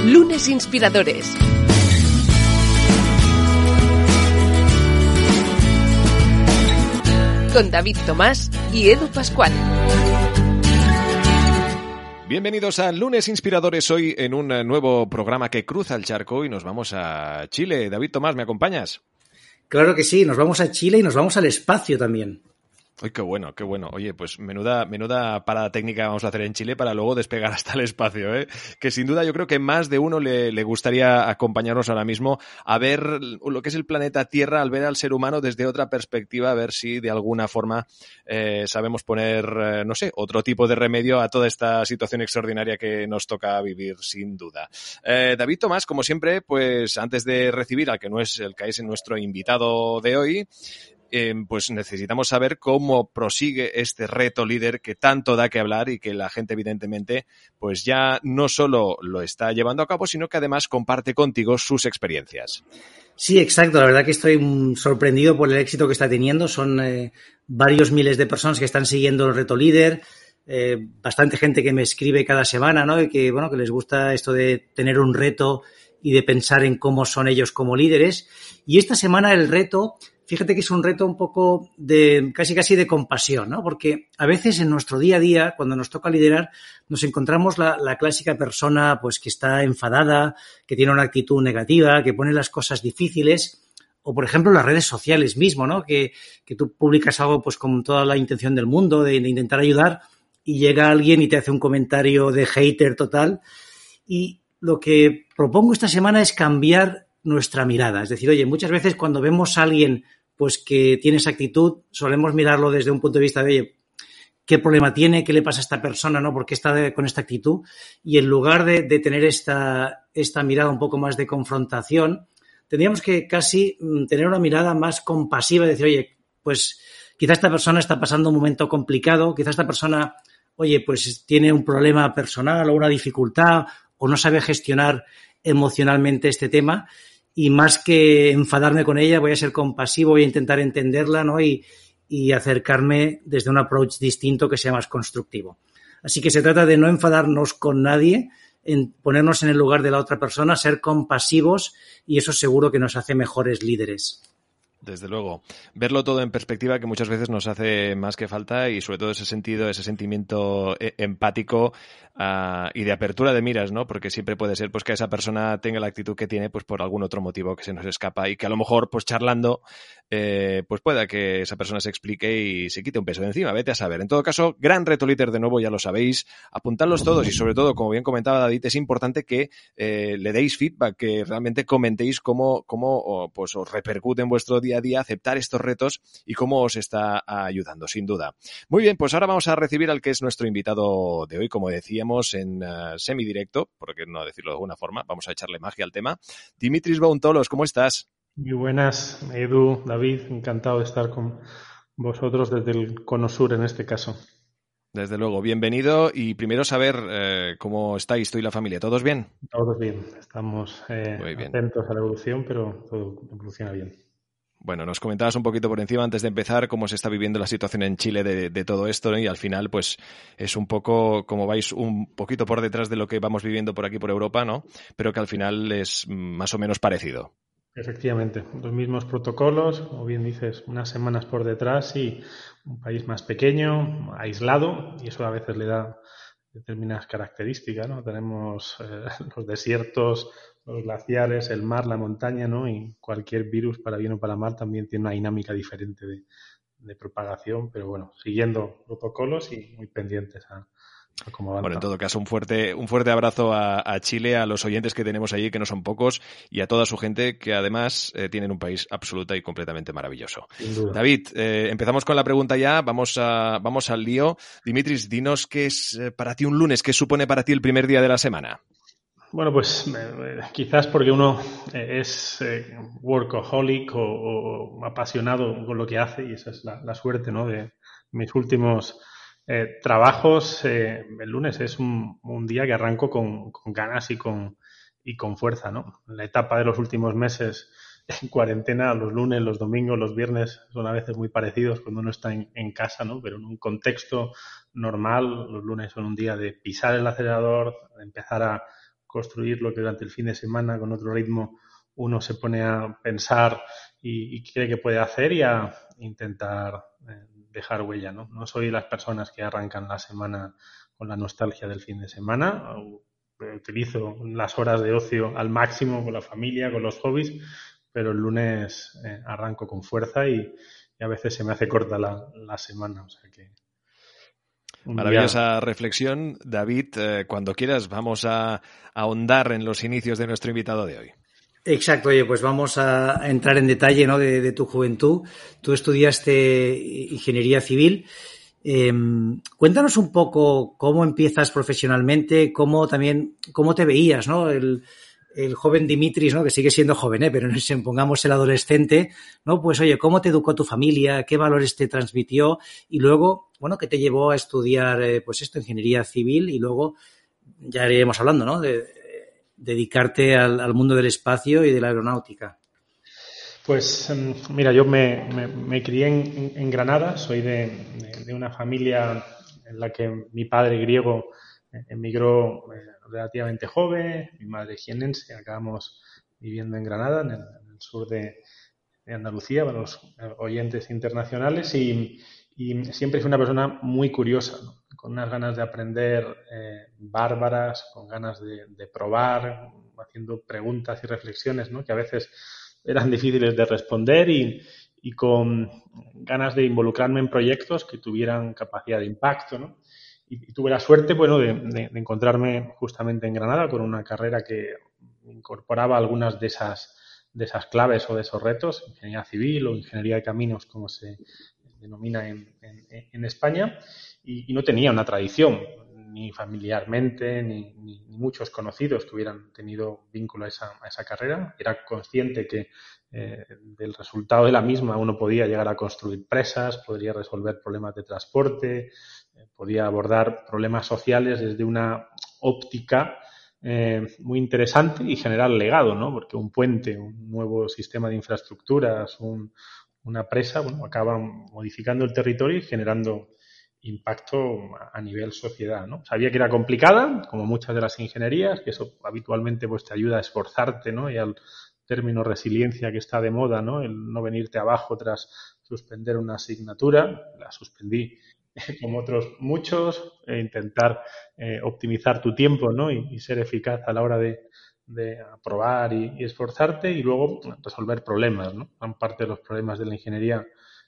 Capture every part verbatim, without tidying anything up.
Lunes Inspiradores. Con David Tomás y Edu Pascual. Bienvenidos a Lunes Inspiradores, hoy en un nuevo programa que cruza el charco y nos vamos a Chile. David Tomás, ¿me acompañas? Claro que sí, nos vamos a Chile y nos vamos al espacio también. Uy, qué bueno, qué bueno. Oye, pues menuda, menuda parada técnica vamos a hacer en Chile para luego despegar hasta el espacio, ¿eh? Que sin duda yo creo que más de uno le, le gustaría acompañarnos ahora mismo a ver lo que es el planeta Tierra, al ver al ser humano desde otra perspectiva, a ver si de alguna forma eh, sabemos poner, eh, no sé, otro tipo de remedio a toda esta situación extraordinaria que nos toca vivir, sin duda. Eh, David Tomás, como siempre, pues antes de recibir al que no es el que es nuestro invitado de hoy, Eh, pues necesitamos saber cómo prosigue este reto líder que tanto da que hablar y que la gente evidentemente pues ya no solo lo está llevando a cabo, sino que además comparte contigo sus experiencias. Sí, exacto. La verdad que estoy sorprendido por el éxito que está teniendo. Son eh, varios miles de personas que están siguiendo el reto líder. Eh, bastante gente que me escribe cada semana, ¿no? Y que, bueno, que les gusta esto de tener un reto y de pensar en cómo son ellos como líderes. Y esta semana el reto, fíjate que es un reto un poco de casi casi de compasión, ¿no? Porque a veces en nuestro día a día, cuando nos toca liderar, nos encontramos la, la clásica persona pues que está enfadada, que tiene una actitud negativa, que pone las cosas difíciles, o por ejemplo las redes sociales mismo, ¿no? Que, que tú publicas algo pues con toda la intención del mundo de, de intentar ayudar y llega alguien y te hace un comentario de hater total. Y lo que propongo esta semana es cambiar nuestra mirada. Es decir, oye, muchas veces cuando vemos a alguien pues que tiene esa actitud, solemos mirarlo desde un punto de vista de, oye, ¿qué problema tiene? ¿Qué le pasa a esta persona? ¿No? ¿Por qué está de, con esta actitud? Y en lugar de, de tener esta, esta mirada un poco más de confrontación, tendríamos que casi tener una mirada más compasiva y decir, oye, pues quizá esta persona está pasando un momento complicado, quizá esta persona, oye, pues tiene un problema personal o una dificultad o no sabe gestionar emocionalmente este tema. Y más que enfadarme con ella, voy a ser compasivo, voy a intentar entenderla, ¿no? Y, y acercarme desde un approach distinto que sea más constructivo. Así que se trata de no enfadarnos con nadie, en ponernos en el lugar de la otra persona, ser compasivos, y eso seguro que nos hace mejores líderes. Desde luego. Verlo todo en perspectiva, que muchas veces nos hace más que falta, y sobre todo ese sentido, ese sentimiento eh, empático uh, y de apertura de miras, ¿no? Porque siempre puede ser pues que esa persona tenga la actitud que tiene pues por algún otro motivo que se nos escapa y que a lo mejor pues charlando eh, pues pueda que esa persona se explique y se quite un peso de encima. Vete a saber. En todo caso, gran reto líder de nuevo, ya lo sabéis. Apuntadlos todos y sobre todo, como bien comentaba David, es importante que eh, le deis feedback, que realmente comentéis cómo, cómo oh, pues os repercute en vuestro día a día aceptar estos retos y cómo os está ayudando, sin duda. Muy bien, pues ahora vamos a recibir al que es nuestro invitado de hoy, como decíamos, en uh, semidirecto, por qué no decirlo de alguna forma, vamos a echarle magia al tema. Dimitris Bountolos, ¿cómo estás? Muy buenas, Edu, David, encantado de estar con vosotros desde el Cono Sur en este caso. Desde luego, bienvenido y primero saber eh, cómo estáis tú y la familia, ¿todos bien? Todos bien, estamos eh, bien. atentos a la evolución, pero todo evoluciona bien. Bueno, nos comentabas un poquito por encima antes de empezar cómo se está viviendo la situación en Chile de, de todo esto, ¿no? Y al final pues es un poco, como vais, un poquito por detrás de lo que vamos viviendo por aquí por Europa, ¿no? Pero que al final es más o menos parecido. Efectivamente, los mismos protocolos, como bien dices, unas semanas por detrás y un país más pequeño, aislado, y eso a veces le da determinadas características, ¿no? Tenemos eh, los desiertos, los glaciares, el mar, la montaña, ¿no? Y cualquier virus, para bien o para mal, también tiene una dinámica diferente de, de propagación, pero bueno, siguiendo protocolos y muy pendientes a, a cómo avanza. Bueno, en todo caso, un fuerte, un fuerte abrazo a, a Chile, a los oyentes que tenemos allí, que no son pocos, y a toda su gente, que además eh, tienen un país absoluta y completamente maravilloso. Sin duda. David, eh, empezamos con la pregunta ya, vamos, a, vamos al lío. Dimitris, dinos qué es eh, para ti un lunes, qué supone para ti el primer día de la semana. Bueno, pues eh, quizás porque uno eh, es eh, workaholic o, o apasionado con lo que hace, y esa es la, la suerte, ¿no? De mis últimos eh, trabajos. Eh, el lunes es un, un día que arranco con, con ganas y con, y con fuerza, ¿no? La etapa de los últimos meses en cuarentena, los lunes, los domingos, los viernes son a veces muy parecidos cuando uno está en, en casa, ¿no? Pero en un contexto normal, los lunes son un día de pisar el acelerador, de empezar a construir lo que durante el fin de semana con otro ritmo uno se pone a pensar y, y cree que puede hacer y a intentar eh, dejar huella, ¿no? No soy las personas que arrancan la semana con la nostalgia del fin de semana. Utilizo las horas de ocio al máximo con la familia, con los hobbies, pero el lunes eh, arranco con fuerza y, y a veces se me hace corta la, la semana. O sea que maravillosa día... reflexión, David. Eh, cuando quieras vamos a, a ahondar en los inicios de nuestro invitado de hoy. Exacto, oye, pues vamos a entrar en detalle, ¿no? de, de tu juventud. Tú estudiaste ingeniería civil. Eh, cuéntanos un poco cómo empiezas profesionalmente, cómo también, cómo te veías, ¿no? El, el joven Dimitris, ¿no? Que sigue siendo joven, ¿eh? Pero no sé, pongamos el adolescente, ¿no? Pues oye, ¿cómo te educó tu familia? ¿Qué valores te transmitió? Y luego, bueno, ¿qué te llevó a estudiar, eh, pues esto, ingeniería civil? Y luego ya iremos hablando, ¿no? De, de dedicarte al, al mundo del espacio y de la aeronáutica. Pues mira, yo me, me, me crié en, en Granada, soy de, de, de una familia en la que mi padre griego emigró relativamente joven, mi madre jienense, acabamos viviendo en Granada, en el, en el sur de, de Andalucía, para los oyentes internacionales, y, y siempre fui una persona muy curiosa, ¿no? Con unas ganas de aprender eh, bárbaras, con ganas de, de probar, haciendo preguntas y reflexiones, ¿no? Que a veces eran difíciles de responder y, y con ganas de involucrarme en proyectos que tuvieran capacidad de impacto, ¿no? Y, y tuve la suerte, bueno, de, de, de encontrarme justamente en Granada con una carrera que incorporaba algunas de esas, de esas claves o de esos retos, ingeniería civil o ingeniería de caminos, como se denomina en, en, en España, y, y no tenía una tradición, ni familiarmente, ni, ni, ni muchos conocidos que hubieran tenido vínculo a esa, a esa carrera. Era consciente que eh, del resultado de la misma uno podía llegar a construir presas, podría resolver problemas de transporte, eh, podía abordar problemas sociales desde una óptica eh, muy interesante y generar legado, ¿no? Porque un puente, un nuevo sistema de infraestructuras, un, una presa, bueno, acaban modificando el territorio y generando impacto a nivel sociedad, ¿no? Sabía que era complicada, como muchas de las ingenierías, que eso habitualmente pues te ayuda a esforzarte, ¿no? Y al término resiliencia que está de moda, ¿no? El no venirte abajo tras suspender una asignatura, la suspendí como otros muchos, e intentar eh, optimizar tu tiempo, ¿no? Y, y ser eficaz a la hora de, de aprobar y, y esforzarte y luego resolver problemas, ¿no? Gran parte de los problemas de la ingeniería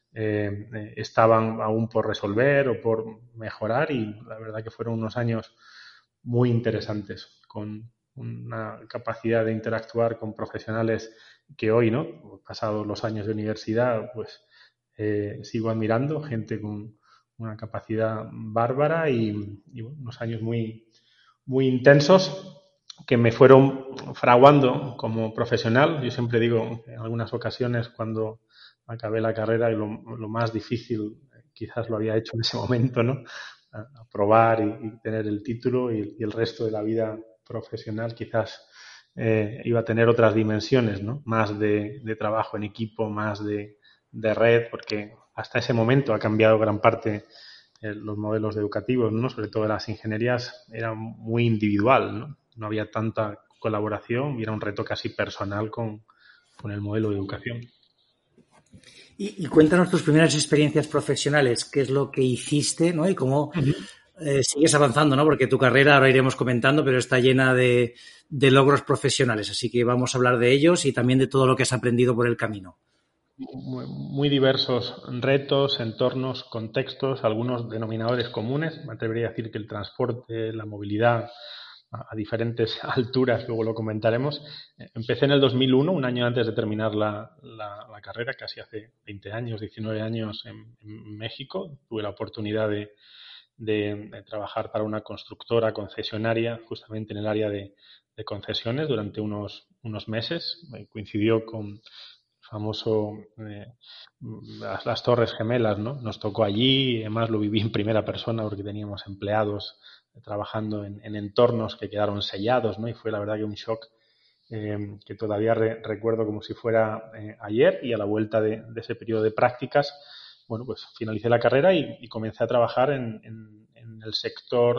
Eh, eh, estaban aún por resolver o por mejorar y la verdad que fueron unos años muy interesantes con una capacidad de interactuar con profesionales que hoy, ¿no? Pasados los años de universidad, pues eh, sigo admirando, gente con una capacidad bárbara y, y bueno, unos años muy, muy intensos que me fueron fraguando como profesional. Yo siempre digo en algunas ocasiones cuando acabé la carrera y lo, lo más difícil quizás lo había hecho en ese momento, ¿no? Aprobar y, y tener el título y, y el resto de la vida profesional quizás eh, iba a tener otras dimensiones, ¿no? Más de, de trabajo en equipo, más de, de red, porque hasta ese momento ha cambiado gran parte eh, los modelos educativos, ¿no? Sobre todo las ingenierías era muy individual, ¿no? No había tanta colaboración y era un reto casi personal con, con el modelo de educación. Y, y cuéntanos tus primeras experiencias profesionales, qué es lo que hiciste, ¿no? Y cómo eh, sigues avanzando, ¿no? Porque tu carrera, ahora iremos comentando, pero está llena de, de logros profesionales. Así que vamos a hablar de ellos y también de todo lo que has aprendido por el camino. Muy, muy diversos retos, entornos, contextos, algunos denominadores comunes. Me atrevería a decir que el transporte, la movilidad a diferentes alturas, luego lo comentaremos. Empecé en el dos mil uno, un año antes de terminar la, la, la carrera, casi hace veinte años, diecinueve años en, en México. Tuve la oportunidad de, de, de trabajar para una constructora concesionaria justamente en el área de, de concesiones durante unos, unos meses. Me coincidió con el famoso eh, las, las Torres Gemelas, ¿no? Nos tocó allí, además lo viví en primera persona porque teníamos empleados trabajando en, en entornos que quedaron sellados, ¿no? Y fue la verdad que un shock eh, que todavía re, recuerdo como si fuera eh, ayer, y a la vuelta de, de ese periodo de prácticas, bueno, pues finalicé la carrera y, y comencé a trabajar en, en, en el sector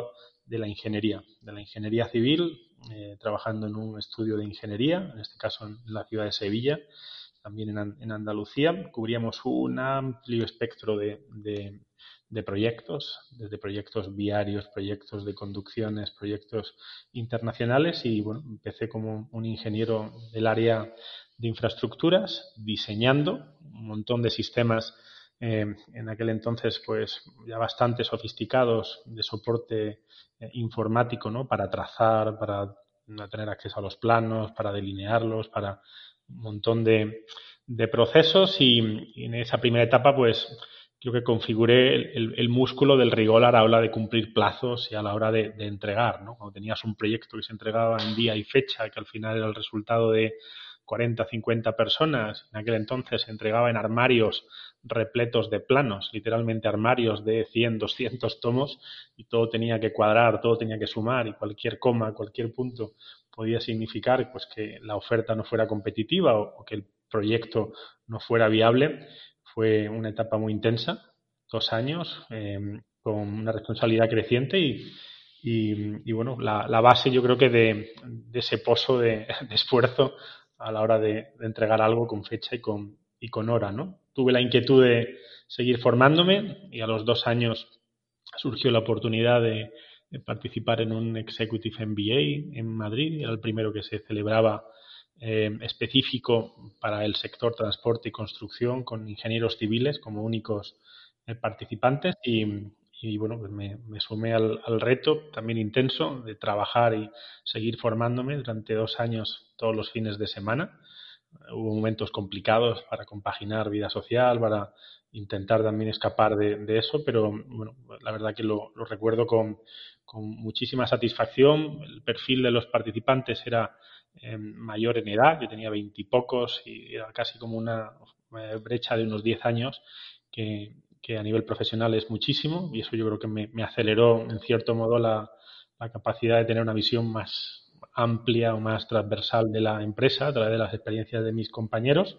de la ingeniería, de la ingeniería civil, eh, trabajando en un estudio de ingeniería, en este caso en la ciudad de Sevilla, también en, en Andalucía. Cubríamos un amplio espectro de, de, de proyectos, desde proyectos viarios, proyectos de conducciones, proyectos internacionales y bueno, empecé como un ingeniero del área de infraestructuras, diseñando un montón de sistemas eh, en aquel entonces pues ya bastante sofisticados de soporte eh, informático, ¿no? Para trazar, para tener acceso a los planos, para delinearlos, para un montón de, de procesos y, y en esa primera etapa pues creo que configuré el, el, el músculo del rigor a la hora de cumplir plazos y a la hora de, de entregar, ¿no? Cuando tenías un proyecto que se entregaba en día y fecha, que al final era el resultado de cuarenta, cincuenta personas, en aquel entonces se entregaba en armarios repletos de planos, literalmente armarios de cien, doscientos tomos y todo tenía que cuadrar, todo tenía que sumar y cualquier coma, cualquier punto podía significar pues que la oferta no fuera competitiva o, o que el proyecto no fuera viable. Fue una etapa muy intensa, dos años, eh, con una responsabilidad creciente y, y, y bueno, la, la base yo creo que de, de ese pozo de, de esfuerzo a la hora de, de entregar algo con fecha y con, y con hora, ¿no? Tuve la inquietud de seguir formándome y a los dos años surgió la oportunidad de, de participar en un Executive M B A en Madrid. Era el primero que se celebraba eh, específico para el sector transporte y construcción con ingenieros civiles como únicos eh, participantes y, y bueno, pues me, me sumé al, al reto también intenso de trabajar y seguir formándome durante dos años todos los fines de semana. Hubo momentos complicados para compaginar vida social, para intentar también escapar de, de eso, pero bueno, la verdad que lo, lo recuerdo con, con muchísima satisfacción. El perfil de los participantes era eh, mayor en edad, yo tenía veintipocos y era casi como una brecha de unos diez años que, que a nivel profesional es muchísimo y eso yo creo que me, me aceleró en cierto modo la, la capacidad de tener una visión más amplia o más transversal de la empresa a través de las experiencias de mis compañeros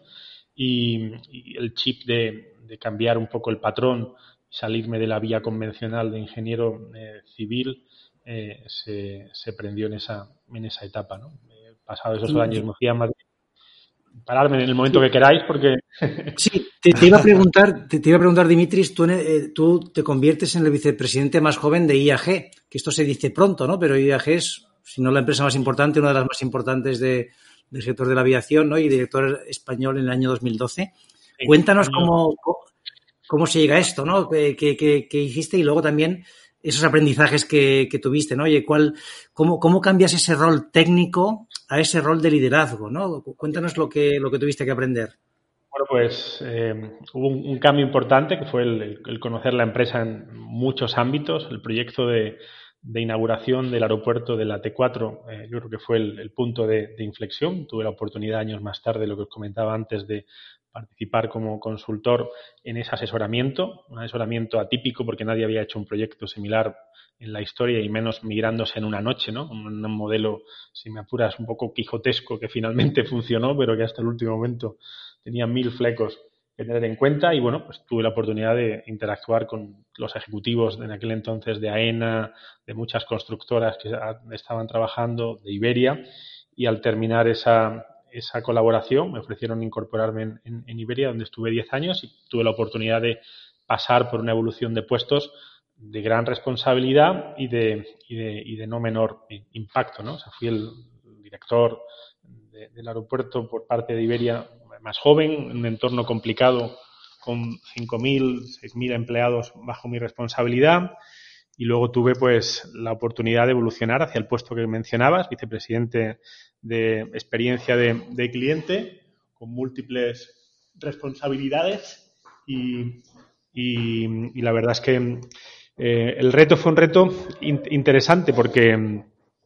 y, y el chip de, de cambiar un poco el patrón y salirme de la vía convencional de ingeniero eh, civil eh, se, se prendió en esa, en esa etapa, ¿no? Eh, pasados esos años me fui a Madrid. Pararme en el momento sí. que queráis porque... Sí, te, te iba a preguntar, te, te iba a preguntar, Dimitris, tú, eh, tú te conviertes en el vicepresidente más joven de I A G, que esto se dice pronto, ¿no? Pero I A G es, si no la empresa más importante, una de las más importantes de, del sector de la aviación, ¿no? Y director español en el año dos mil doce. Sí, Cuéntanos cómo, cómo, cómo se llega a esto, ¿no? ¿Qué, qué, qué, qué hiciste? Y luego también esos aprendizajes que, que tuviste, ¿no? Oye, ¿cuál, cómo, ¿cómo cambias ese rol técnico a ese rol de liderazgo, ¿no? Cuéntanos lo que, lo que tuviste que aprender. Bueno, pues eh, hubo un, un cambio importante que fue el, el conocer la empresa en muchos ámbitos. El proyecto de, de inauguración del aeropuerto de la T cuatro eh, yo creo que fue el, el punto de, de inflexión. Tuve la oportunidad años más tarde, lo que os comentaba antes, de participar como consultor en ese asesoramiento, un asesoramiento atípico porque nadie había hecho un proyecto similar en la historia y menos migrándose en una noche, ¿no? Un, un modelo, si me apuras, un poco quijotesco que finalmente funcionó, pero que hasta el último momento tenía mil flecos que tener en cuenta y, bueno, pues tuve la oportunidad de interactuar con los ejecutivos de en aquel entonces de AENA, de muchas constructoras que estaban trabajando, de Iberia, y al terminar esa, esa colaboración me ofrecieron incorporarme en, en, en Iberia, donde estuve diez años y tuve la oportunidad de pasar por una evolución de puestos de gran responsabilidad y de, y de, y de no menor impacto, ¿no? O sea, fui el director de, del aeropuerto por parte de Iberia más joven, en un entorno complicado con cinco mil, seis mil empleados bajo mi responsabilidad y luego tuve pues la oportunidad de evolucionar hacia el puesto que mencionabas, vicepresidente de experiencia de, de cliente con múltiples responsabilidades y, y, y la verdad es que Eh, el reto fue un reto in- interesante porque um,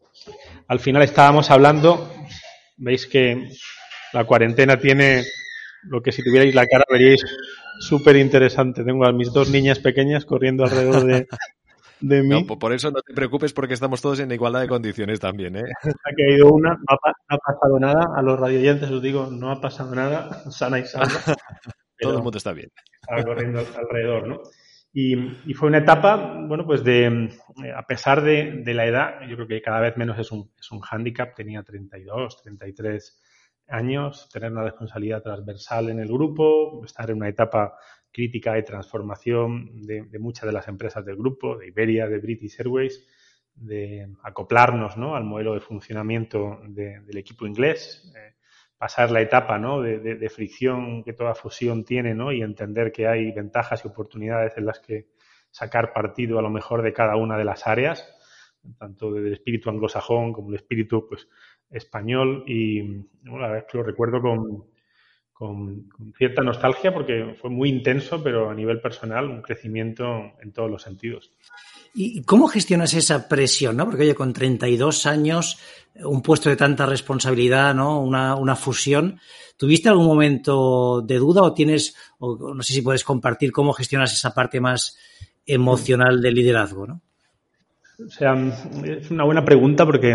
al final estábamos hablando, veis que la cuarentena tiene lo que si tuvierais la cara veríais súper interesante. Tengo a mis dos niñas pequeñas corriendo alrededor de, de mí. No, por eso no te preocupes porque estamos todos en igualdad de condiciones también, ¿eh? Ha caído una, no ha, no ha pasado nada, a los radioyentes os digo, no ha pasado nada, sana y salva. Todo el mundo está bien. Estaba corriendo alrededor, ¿no? Y, y fue una etapa, bueno, pues de, a pesar de, de la edad, yo creo que cada vez menos es un, es un hándicap, tenía treinta y dos, treinta y tres años, tener una responsabilidad transversal en el grupo, estar en una etapa crítica de transformación de, de muchas de las empresas del grupo, de Iberia, de British Airways, de acoplarnos, ¿no?, al modelo de funcionamiento de, del equipo inglés, eh, pasar la etapa, ¿no?, de, de, de fricción que toda fusión tiene, ¿no?, y entender que hay ventajas y oportunidades en las que sacar partido a lo mejor de cada una de las áreas, tanto del espíritu anglosajón como del espíritu, pues, español. Y bueno, la verdad es que lo recuerdo con, con, con cierta nostalgia porque fue muy intenso, pero a nivel personal un crecimiento en todos los sentidos. ¿Y cómo gestionas esa presión, no? Porque, oye, con treinta y dos años, un puesto de tanta responsabilidad, ¿no? Una, una fusión. ¿Tuviste algún momento de duda o tienes, o no sé si puedes compartir cómo gestionas esa parte más emocional del liderazgo, ¿no? O sea, es una buena pregunta porque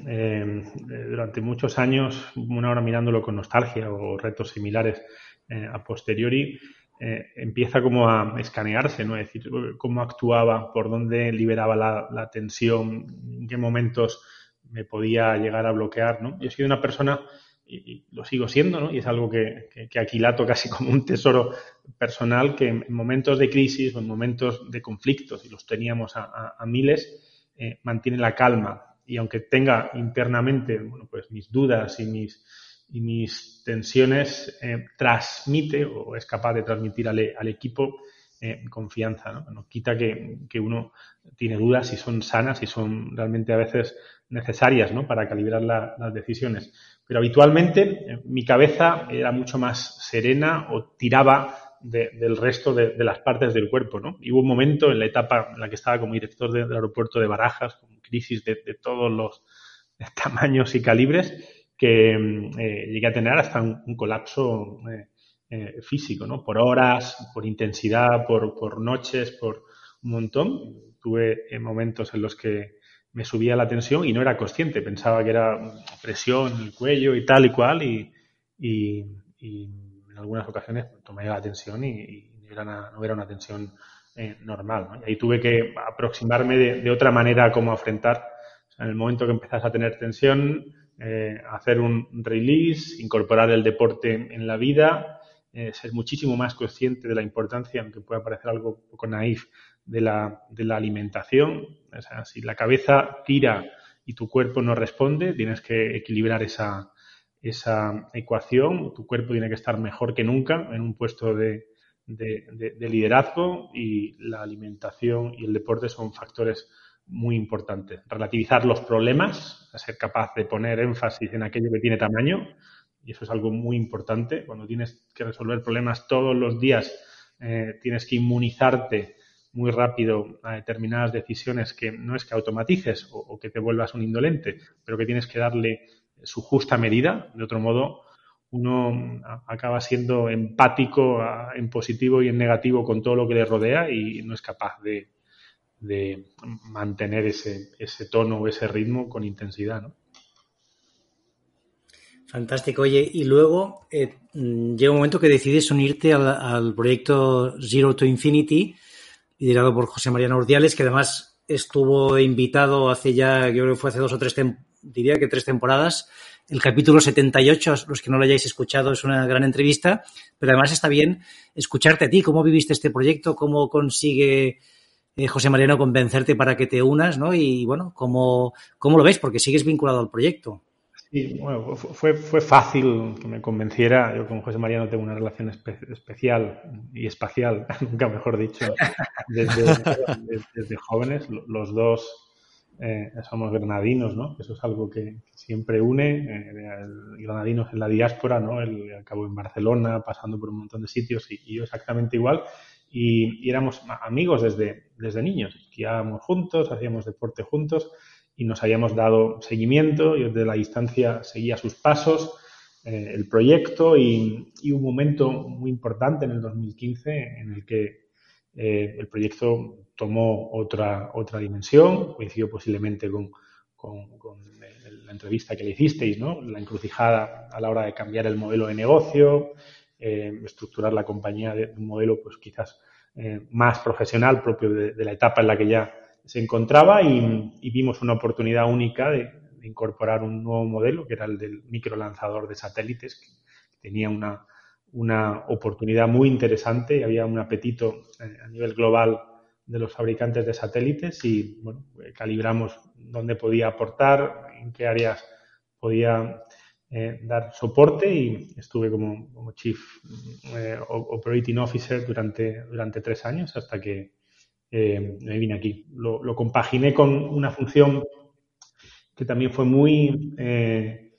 eh, durante muchos años, una hora mirándolo con nostalgia o retos similares eh, a posteriori, Eh, empieza como a escanearse, ¿no? Es decir, cómo actuaba, por dónde liberaba la, la tensión, en qué momentos me podía llegar a bloquear, ¿no? Yo he sido una persona, y, y lo sigo siendo, ¿no?, y es algo que, que, que aquilato casi como un tesoro personal, que en momentos de crisis o en momentos de conflictos, y los teníamos a, a, a miles, eh, mantiene la calma. Y aunque tenga internamente, bueno, pues mis dudas y mis y mis tensiones, eh, transmite o es capaz de transmitir al, al equipo eh, confianza, ¿no? No quita que, que uno tiene dudas y son sanas y son realmente a veces necesarias, ¿no?, para calibrar la, las decisiones. Pero habitualmente eh, mi cabeza era mucho más serena o tiraba de, del resto de, de las partes del cuerpo, ¿no? Y hubo un momento en la etapa en la que estaba como director de, del aeropuerto de Barajas, con crisis de, de todos los tamaños y calibres, que eh, llegué a tener hasta un, un colapso eh, eh, físico, ¿no? Por horas, por intensidad, por, por noches, por un montón. Tuve eh, momentos en los que me subía la tensión y no era consciente. Pensaba que era presión en el cuello y tal y cual, y, y, y en algunas ocasiones tomé la tensión y, y no, era una, no era una tensión eh, normal, ¿no? Y ahí tuve que aproximarme de, de otra manera a cómo afrontar. O sea, en el momento que empezás a tener tensión, Eh, hacer un release, incorporar el deporte en la vida, eh, ser muchísimo más consciente de la importancia, aunque pueda parecer algo un poco naif, de la, de la alimentación. O sea, si la cabeza tira y tu cuerpo no responde, tienes que equilibrar esa, esa ecuación. Tu cuerpo tiene que estar mejor que nunca en un puesto de, de, de, de liderazgo, y la alimentación y el deporte son factores muy importante. Relativizar los problemas, ser capaz de poner énfasis en aquello que tiene tamaño, y eso es algo muy importante. Cuando tienes que resolver problemas todos los días, eh, tienes que inmunizarte muy rápido a determinadas decisiones que no es que automatices o, o que te vuelvas un indolente, pero que tienes que darle su justa medida. De otro modo, uno acaba siendo empático a, en positivo y en negativo con todo lo que le rodea, y no es capaz de de mantener ese, ese tono o ese ritmo con intensidad, ¿no? Fantástico. Oye, y luego eh, llega un momento que decides unirte al, al proyecto Zero to Infinity, liderado por José Mariano Urdiales, que además estuvo invitado hace ya, yo creo que fue hace dos o tres, tem- diría que tres temporadas. El capítulo setenta y ocho, los que no lo hayáis escuchado, es una gran entrevista, pero además está bien escucharte a ti, cómo viviste este proyecto, cómo consigue Eh, José Mariano convencerte para que te unas, ¿no? Y bueno, ¿cómo, cómo lo ves? Porque sigues vinculado al proyecto. Sí, bueno, fue, fue fácil que me convenciera. Yo con José Mariano tengo una relación espe- especial y espacial, nunca mejor dicho, desde, desde, desde jóvenes. Los dos eh, somos granadinos, ¿no? Eso es algo que, que siempre une. Eh, granadinos en la diáspora, ¿no? Él acabó en Barcelona, pasando por un montón de sitios, y, y yo exactamente igual. Y, y éramos amigos desde, desde niños. Esquiábamos juntos, hacíamos deporte juntos y nos habíamos dado seguimiento. Yo desde la distancia seguía sus pasos, eh, el proyecto, y, y un momento muy importante en el dos mil quince en el que eh, el proyecto tomó otra, otra dimensión. Coincidió posiblemente con, con, con la entrevista que le hicisteis, ¿no? La encrucijada a la hora de cambiar el modelo de negocio, Eh, estructurar la compañía de un modelo pues quizás eh, más profesional propio de, de la etapa en la que ya se encontraba y, y vimos una oportunidad única de, de incorporar un nuevo modelo, que era el del microlanzador de satélites, que tenía una, una oportunidad muy interesante y había un apetito eh, a nivel global de los fabricantes de satélites y bueno, calibramos dónde podía aportar, en qué áreas podía eh, dar soporte y estuve como, como Chief eh, Operating Officer durante, durante tres años hasta que eh, me vine aquí. Lo, lo compaginé con una función que también fue muy eh,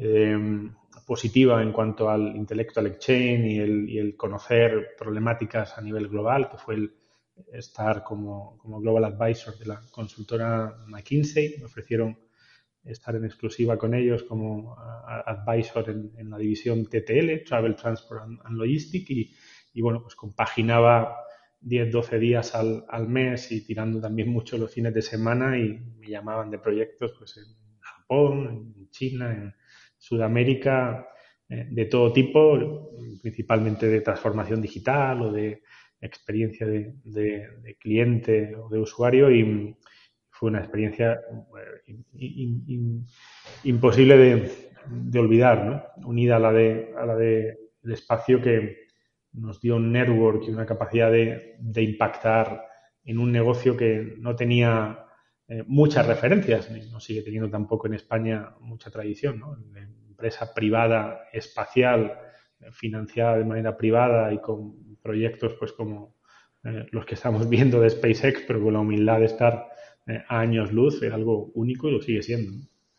eh, positiva en cuanto al Intellectual Exchange y el, y el conocer problemáticas a nivel global, que fue el estar como, como Global Advisor de la consultora McKinsey. Me ofrecieron estar en exclusiva con ellos como advisor en, en la división T T L, Travel, Transport and, and Logistics, y, y bueno, pues compaginaba diez, doce días al, al mes y tirando también mucho los fines de semana y me llamaban de proyectos pues en Japón, en China, en Sudamérica, eh, de todo tipo, principalmente de transformación digital o de experiencia de, de, de cliente o de usuario y fue una experiencia eh, in, in, imposible de, de olvidar, ¿no? Unida a la de a la de el espacio que nos dio un network y una capacidad de, de impactar en un negocio que no tenía eh, muchas referencias, no sigue teniendo tampoco en España mucha tradición, ¿no? La empresa privada espacial financiada de manera privada y con proyectos pues como eh, los que estamos viendo de SpaceX, pero con la humildad de estar eh, a años luz, era algo único y lo sigue siendo.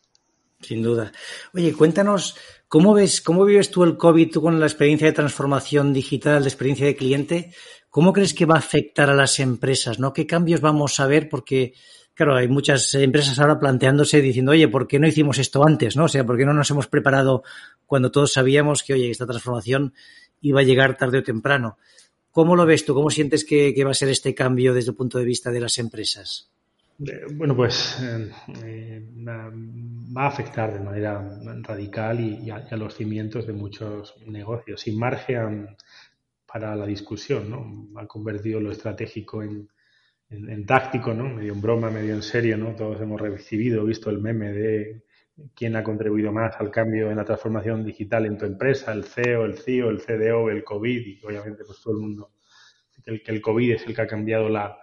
Sin duda. Oye, cuéntanos, ¿cómo ves, cómo vives tú el COVID, tú con la experiencia de transformación digital, de experiencia de cliente? ¿Cómo crees que va a afectar a las empresas, ¿no? ¿Qué cambios vamos a ver? Porque, claro, hay muchas empresas ahora planteándose, diciendo, oye, ¿por qué no hicimos esto antes, no? O sea, ¿por qué no nos hemos preparado cuando todos sabíamos que, oye, esta transformación iba a llegar tarde o temprano? ¿Cómo lo ves tú? ¿Cómo sientes que, que va a ser este cambio desde el punto de vista de las empresas? Bueno, pues eh, eh, va a afectar de manera radical y, y, a, y a los cimientos de muchos negocios, sin margen para la discusión, ¿no? Ha convertido lo estratégico en, en, en táctico, ¿no? Medio en broma, medio en serio, ¿no? Todos hemos recibido, visto el meme de quién ha contribuido más al cambio en la transformación digital en tu empresa, el C E O, el C I O, el C D O, el COVID, y obviamente pues todo el mundo, el que el COVID es el que ha cambiado la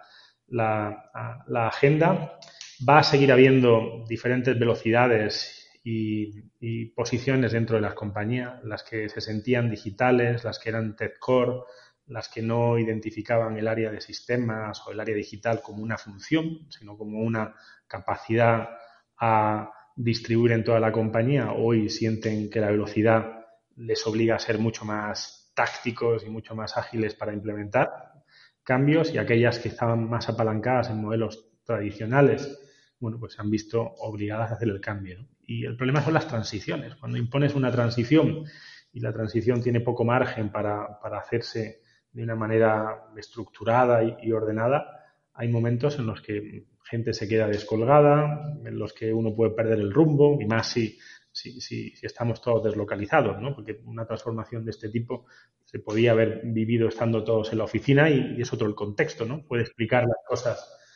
La, la agenda. Va a seguir habiendo diferentes velocidades y, y posiciones dentro de las compañías, las que se sentían digitales, las que eran tech core, las que no identificaban el área de sistemas o el área digital como una función, sino como una capacidad a distribuir en toda la compañía. Hoy sienten que la velocidad les obliga a ser mucho más tácticos y mucho más ágiles para implementar cambios, y aquellas que estaban más apalancadas en modelos tradicionales, bueno, pues se han visto obligadas a hacer el cambio, ¿no? Y el problema son las transiciones. Cuando impones una transición y la transición tiene poco margen para, para hacerse de una manera estructurada y, y ordenada, hay momentos en los que gente se queda descolgada, en los que uno puede perder el rumbo, y más si Si, si, si estamos todos deslocalizados, ¿no? Porque una transformación de este tipo se podía haber vivido estando todos en la oficina y, y es otro el contexto, ¿no? Puede explicar las cosas,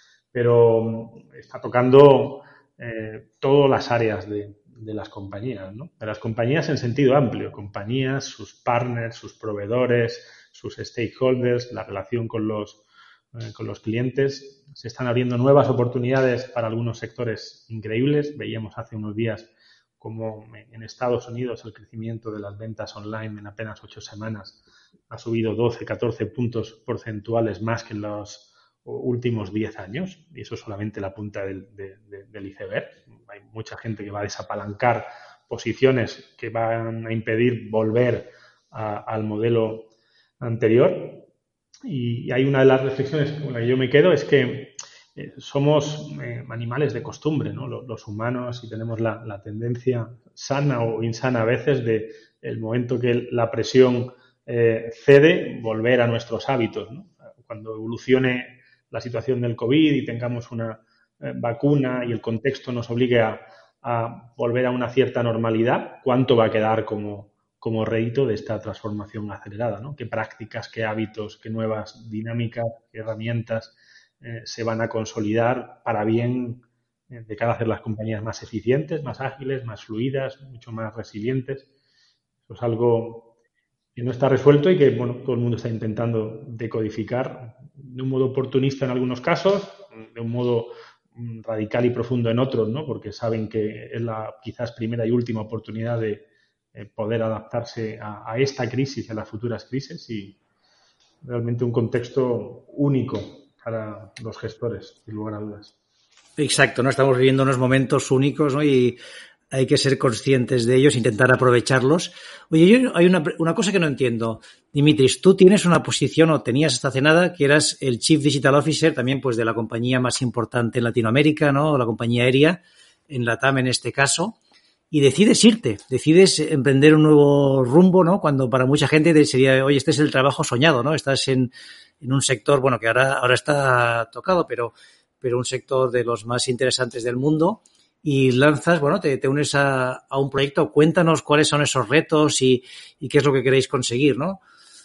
pero está tocando eh, todas las áreas de, de las compañías, ¿no? De las compañías en sentido amplio, compañías, sus partners, sus proveedores, sus stakeholders, la relación con los, eh, con los clientes. Se están abriendo nuevas oportunidades para algunos sectores increíbles. Veíamos hace unos días como en Estados Unidos el crecimiento de las ventas online en apenas ocho semanas ha subido doce, catorce puntos porcentuales más que en los últimos diez años, y eso es solamente la punta del, de, de, del iceberg. Hay mucha gente que va a desapalancar posiciones que van a impedir volver a, al modelo anterior, y hay una de las reflexiones con la que yo me quedo es que Eh, somos eh, animales de costumbre, ¿no? Los, los humanos, y tenemos la, la tendencia sana o insana a veces de el momento que la presión eh, cede, volver a nuestros hábitos, ¿no? Cuando evolucione la situación del COVID y tengamos una eh, vacuna y el contexto nos obligue a, a volver a una cierta normalidad, ¿cuánto va a quedar como, como rédito de esta transformación acelerada, ¿no? Qué prácticas, qué hábitos, qué nuevas dinámicas, qué herramientas eh, se van a consolidar para bien eh, de cara a hacer las compañías más eficientes, más ágiles, más fluidas, mucho más resilientes. Eso es algo que no está resuelto y que, bueno, todo el mundo está intentando decodificar de un modo oportunista en algunos casos, de un modo radical y profundo en otros, ¿no? Porque saben que es la quizás primera y última oportunidad de eh, poder adaptarse a, a esta crisis y a las futuras crisis, y realmente un contexto único para los gestores, sin lugar a dudas. Exacto, ¿no? Estamos viviendo unos momentos únicos, ¿no? Y hay que ser conscientes de ellos, intentar aprovecharlos. Oye, yo, hay una, una cosa que no entiendo. Dimitris, tú tienes una posición, o tenías hasta hace nada, que eras el Chief Digital Officer también, pues, de la compañía más importante en Latinoamérica, ¿no? La compañía aérea, en LATAM en este caso, y decides irte, decides emprender un nuevo rumbo, ¿no? Cuando para mucha gente sería, oye, este es el trabajo soñado, ¿no? Estás en, en un sector, bueno, que ahora, ahora está tocado, pero, pero un sector de los más interesantes del mundo. Y lanzas, bueno, te, te unes a, a un proyecto. Cuéntanos cuáles son esos retos y, y qué es lo que queréis conseguir, ¿no?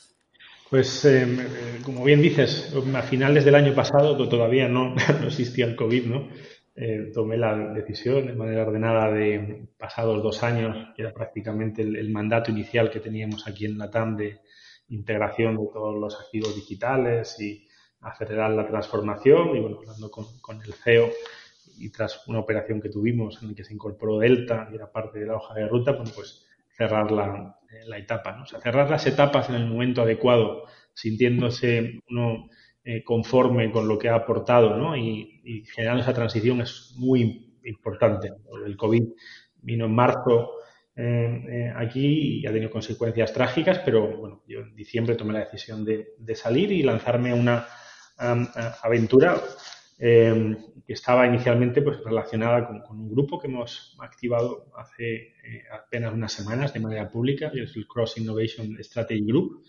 Pues, eh, como bien dices, a finales del año pasado, todavía no, no existía el COVID, ¿no? Eh, tomé la decisión de manera ordenada de, pasados dos años, que era prácticamente el, el mandato inicial que teníamos aquí en LATAM de integración de todos los activos digitales y acelerar la transformación, y bueno, hablando con, con el C E O, y tras una operación que tuvimos en la que se incorporó Delta y era parte de la hoja de ruta, bueno, pues cerrar la, la etapa, ¿no? O sea, cerrar las etapas en el momento adecuado, sintiéndose uno eh, conforme con lo que ha aportado, ¿no? Y, y generando esa transición es muy importante. El COVID vino en marzo eh, eh, aquí y ha tenido consecuencias trágicas, pero bueno, yo en diciembre tomé la decisión de, de salir y lanzarme a una um, aventura Eh, que estaba inicialmente pues relacionada con, con un grupo que hemos activado hace eh, apenas unas semanas de manera pública, que es el Cross Innovation Strategy Group,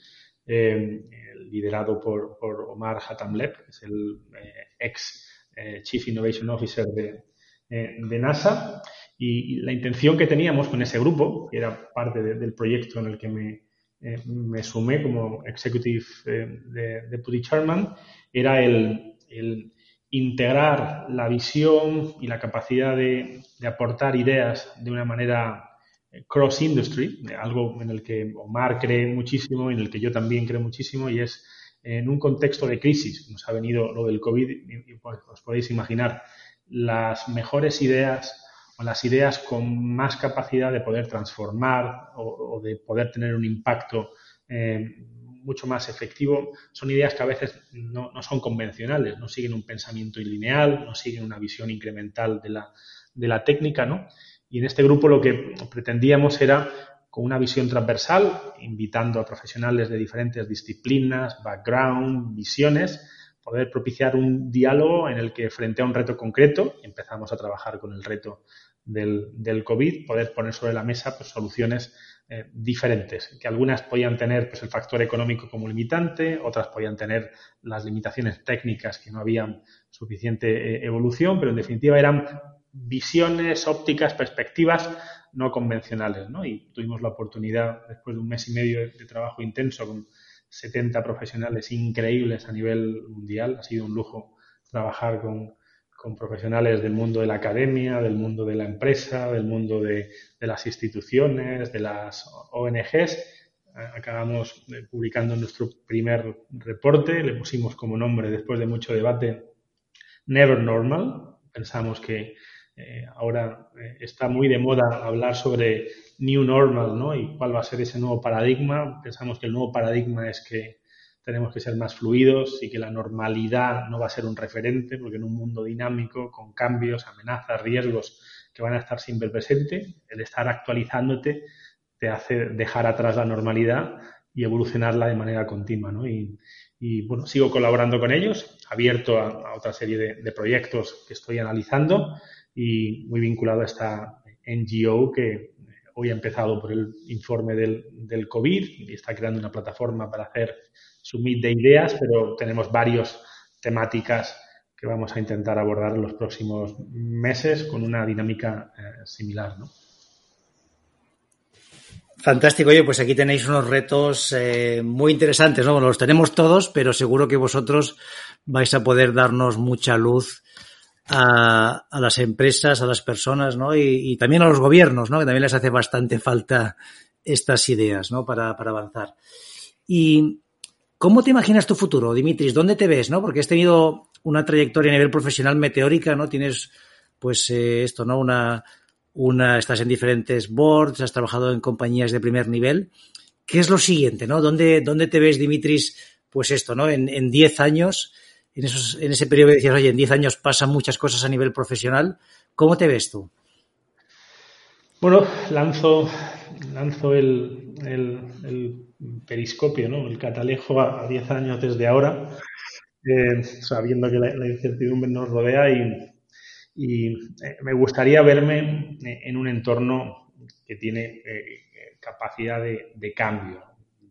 eh, liderado por, por Omar Hatamleb, que es el eh, ex eh, Chief Innovation Officer de, eh, de NASA, y, y la intención que teníamos con ese grupo, que era parte de, del proyecto en el que me, eh, me sumé como Executive eh, de, Deputy Chairman, era el, el integrar la visión y la capacidad de, de aportar ideas de una manera cross-industry, algo en el que Omar cree muchísimo y en el que yo también creo muchísimo, y es en un contexto de crisis. Nos ha venido lo del COVID y, y pues, os podéis imaginar las mejores ideas o las ideas con más capacidad de poder transformar o, o de poder tener un impacto eh, mucho más efectivo, son ideas que a veces no, no son convencionales, no siguen un pensamiento lineal, no siguen una visión incremental de la, de la técnica, ¿no? Y en este grupo lo que pretendíamos era, con una visión transversal, invitando a profesionales de diferentes disciplinas, background, visiones, poder propiciar un diálogo en el que, frente a un reto concreto, empezamos a trabajar con el reto del, del COVID, poder poner sobre la mesa pues, soluciones eh, diferentes, que algunas podían tener pues, el factor económico como limitante, otras podían tener las limitaciones técnicas, que no habían suficiente eh, evolución, pero en definitiva eran visiones, ópticas, perspectivas no convencionales, ¿no? Y tuvimos la oportunidad, después de un mes y medio de, de trabajo intenso con setenta profesionales increíbles a nivel mundial, ha sido un lujo trabajar con con profesionales del mundo de la academia, del mundo de la empresa, del mundo de, de las instituciones, de las O N Ges. Acabamos publicando nuestro primer reporte, le pusimos como nombre, después de mucho debate, Never Normal. Pensamos que eh, ahora eh, está muy de moda hablar sobre New Normal, ¿no? Y cuál va a ser ese nuevo paradigma. Pensamos que el nuevo paradigma es que tenemos que ser más fluidos y que la normalidad no va a ser un referente, porque en un mundo dinámico, con cambios, amenazas, riesgos que van a estar siempre presentes, el estar actualizándote te hace dejar atrás la normalidad y evolucionarla de manera continua, ¿no? Y, y bueno, sigo colaborando con ellos, abierto a, a otra serie de, de proyectos que estoy analizando y muy vinculado a esta N G O que hoy ha empezado por el informe del, del COVID y está creando una plataforma para hacer submit de ideas, pero tenemos varias temáticas que vamos a intentar abordar en los próximos meses con una dinámica eh, similar, ¿no? Fantástico. Oye, pues aquí tenéis unos retos eh, muy interesantes, ¿no? Bueno, los tenemos todos, pero seguro que vosotros vais a poder darnos mucha luz a, a las empresas, a las personas, ¿no? Y, y también a los gobiernos, ¿no? Que también les hace bastante falta estas ideas, ¿no? Para, para avanzar. Y ¿cómo te imaginas tu futuro, Dimitris? ¿Dónde te ves, no? Porque has tenido una trayectoria a nivel profesional meteórica, ¿no? Tienes, pues, eh, esto, ¿no? Una, una, estás en diferentes boards, has trabajado en compañías de primer nivel. ¿Qué es lo siguiente, no? ¿Dónde, dónde te ves, Dimitris? Pues esto, ¿no? En, en diez años, en esos, en ese periodo que decías, oye, en diez años pasan muchas cosas a nivel profesional. ¿Cómo te ves tú? Bueno, lanzo, lanzo el, el, el periscopio, ¿no? El catalejo a diez años desde ahora, eh, sabiendo que la, la incertidumbre nos rodea y, y eh, me gustaría verme en un entorno que tiene eh, capacidad de, de cambio.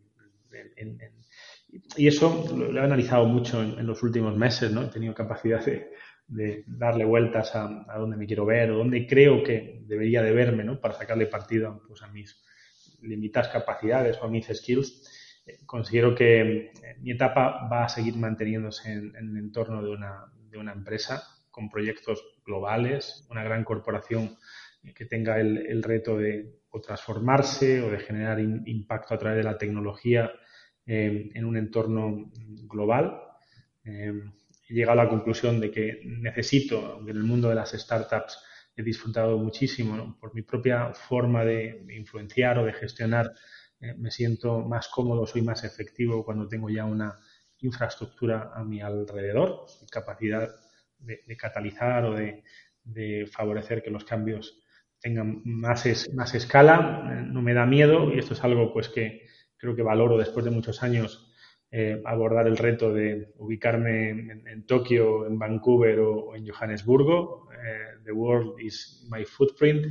En, en, y eso lo, lo he analizado mucho en, en los últimos meses, ¿no? He tenido capacidad de, de darle vueltas a, a dónde me quiero ver o dónde creo que debería de verme, ¿no? Para sacarle partido, pues, a mis limitadas capacidades o a mis skills. Eh, considero que mi etapa va a seguir manteniéndose en, en el entorno de una, de una empresa con proyectos globales, una gran corporación que tenga el, el reto de o transformarse o de generar in, impacto a través de la tecnología eh, en un entorno global. Eh, he llegado a la conclusión de que necesito, aunque en el mundo de las startups he disfrutado muchísimo, ¿no? Por mi propia forma de, de influenciar o de gestionar, eh, me siento más cómodo, soy más efectivo cuando tengo ya una infraestructura a mi alrededor, capacidad de, de catalizar o de, de favorecer que los cambios tengan más, es, más escala. Eh, no me da miedo y esto es algo, pues, que creo que valoro después de muchos años. Eh, abordar el reto de ubicarme en, en Tokio, en Vancouver o, o en Johannesburgo. Eh, the world is my footprint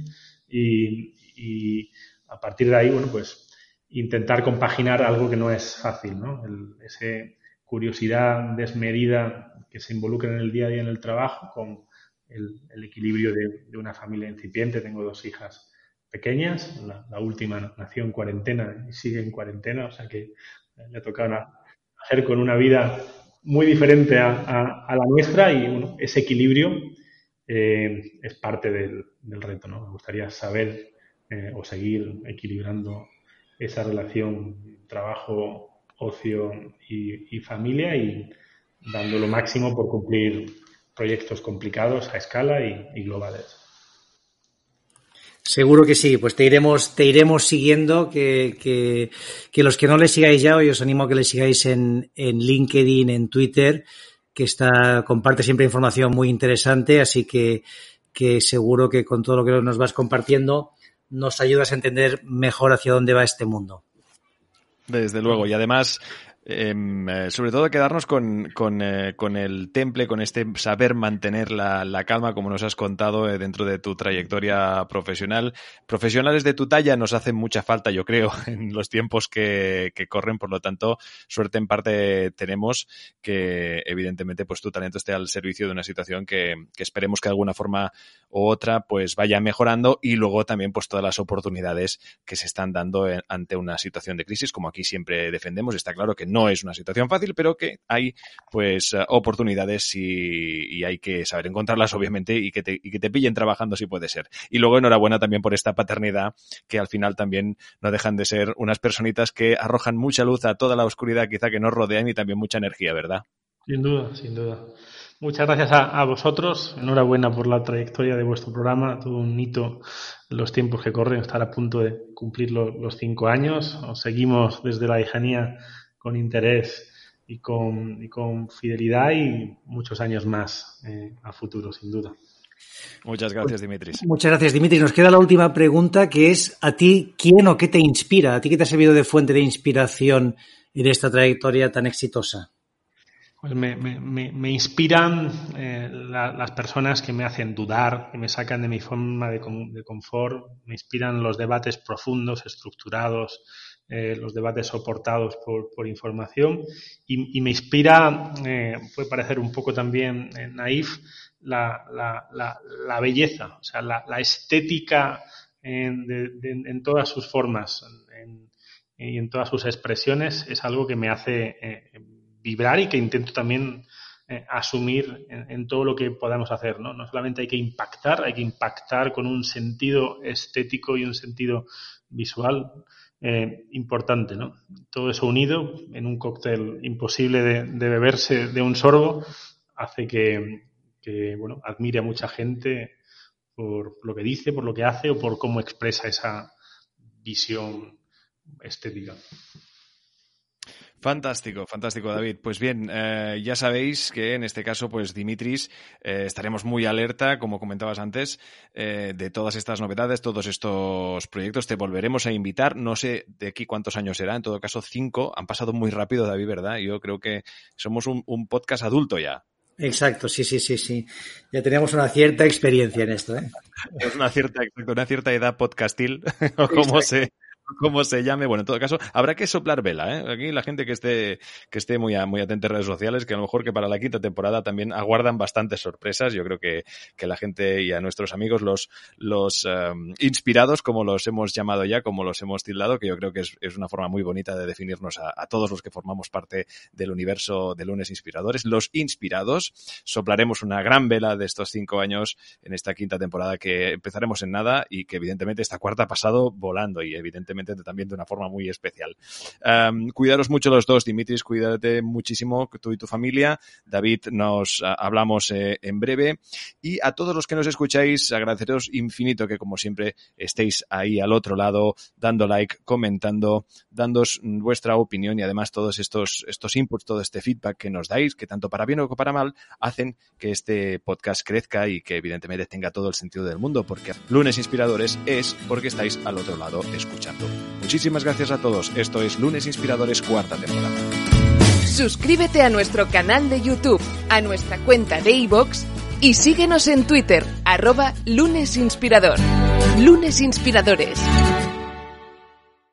y, y a partir de ahí, bueno, pues intentar compaginar algo que no es fácil, ¿no? El, ese curiosidad desmedida que se involucra en el día a día en el trabajo con el, el equilibrio de, de una familia incipiente. Tengo dos hijas pequeñas, la, la última nació en cuarentena y sigue en cuarentena, o sea que le ha tocado una con una vida muy diferente a, a, a la nuestra y, bueno, ese equilibrio eh, es parte del, del reto, ¿no? Me gustaría saber eh, o seguir equilibrando esa relación trabajo, ocio y, y familia y dando lo máximo por cumplir proyectos complicados a escala y, y globales. Seguro que sí, pues te iremos, te iremos siguiendo, que, que, que los que no le sigáis ya, hoy os animo a que le sigáis en, en LinkedIn, en Twitter, que está, comparte siempre información muy interesante, así que, que seguro que con todo lo que nos vas compartiendo nos ayudas a entender mejor hacia dónde va este mundo. Desde luego, y además, eh, sobre todo quedarnos con, con, eh, con el temple, con este saber mantener la, la calma, como nos has contado, eh, dentro de tu trayectoria profesional. Profesionales de tu talla nos hacen mucha falta, yo creo, en los tiempos que, que corren, por lo tanto, suerte en parte tenemos que, evidentemente, pues tu talento esté al servicio de una situación que, que esperemos que de alguna forma u otra pues vaya mejorando, y luego también pues todas las oportunidades que se están dando en, ante una situación de crisis, como aquí siempre defendemos. Está claro que no es una situación fácil, pero que hay pues oportunidades y, y hay que saber encontrarlas, obviamente, y que, te, y que te pillen trabajando si puede ser. Y luego enhorabuena también por esta paternidad, que al final también no dejan de ser unas personitas que arrojan mucha luz a toda la oscuridad quizá que nos rodean y también mucha energía, ¿verdad? Sin duda, sin duda. Muchas gracias a, a vosotros. Enhorabuena por la trayectoria de vuestro programa. Todo un hito en los tiempos que corren. Estar a punto de cumplir lo, los cinco años. Os seguimos desde la lejanía con interés y con, y con fidelidad, y muchos años más eh, a futuro, sin duda. Muchas gracias, Dimitris. Muchas gracias, Dimitris. Nos queda la última pregunta, que es: ¿a ti quién o qué te inspira? ¿A ti qué te ha servido de fuente de inspiración en esta trayectoria tan exitosa? Pues me, me, me, me inspiran eh, la, las personas que me hacen dudar, que me sacan de mi forma de, de confort. Me inspiran los debates profundos, estructurados, eh, los debates soportados por, por información. Y, y me inspira, eh, puede parecer un poco también eh, naif, la, la, la, la belleza, o sea, la, la estética en, de, de, en todas sus formas en, y en todas sus expresiones es algo que me hace eh, vibrar y que intento también eh, asumir en, en todo lo que podamos hacer, ¿no? No solamente hay que impactar, hay que impactar con un sentido estético y un sentido visual eh, importante, ¿no? Todo eso unido en un cóctel imposible de, de beberse de un sorbo hace que, que, bueno, admire a mucha gente por lo que dice, por lo que hace o por cómo expresa esa visión estética. Fantástico, fantástico, David. Pues bien, eh, ya sabéis que en este caso, pues Dimitris, eh, estaremos muy alerta, como comentabas antes, eh, de todas estas novedades, todos estos proyectos. Te volveremos a invitar. No sé de aquí cuántos años será, en todo caso cinco. Han pasado muy rápido, David, ¿verdad? Yo creo que somos un, un podcast adulto ya. Exacto, sí, sí, sí, sí. Ya tenemos una cierta experiencia en esto, ¿eh? Es una cierta, una cierta edad podcastil, o como se... como se llame, bueno, en todo caso, habrá que soplar vela, ¿eh? Aquí la gente que esté que esté muy, a, muy atenta en redes sociales, que a lo mejor que para la quinta temporada también aguardan bastantes sorpresas. Yo creo que, que la gente y a nuestros amigos, los, los um, inspirados, como los hemos llamado ya, como los hemos tildado, que yo creo que es, es una forma muy bonita de definirnos a, a todos los que formamos parte del universo de Lunes Inspiradores. Los inspirados, soplaremos una gran vela de estos cinco años en esta quinta temporada que empezaremos en nada y que evidentemente esta cuarta ha pasado volando y evidentemente también de una forma muy especial. Um, cuidaros mucho los dos, Dimitris, cuídate muchísimo tú y tu familia. David, nos uh, hablamos eh, en breve. Y a todos los que nos escucháis, agradeceros infinito que, como siempre, estéis ahí al otro lado, dando like, comentando, dándos vuestra opinión y además todos estos, estos inputs, todo este feedback que nos dais, que tanto para bien o para mal, hacen que este podcast crezca y que evidentemente tenga todo el sentido del mundo, porque Lunes Inspiradores es porque estáis al otro lado escuchando. Muchísimas gracias a todos. Esto es Lunes Inspiradores, cuarta temporada. Suscríbete a nuestro canal de YouTube, a nuestra cuenta de iVoox y síguenos en Twitter, arroba Lunes Inspirador. Lunes Inspiradores.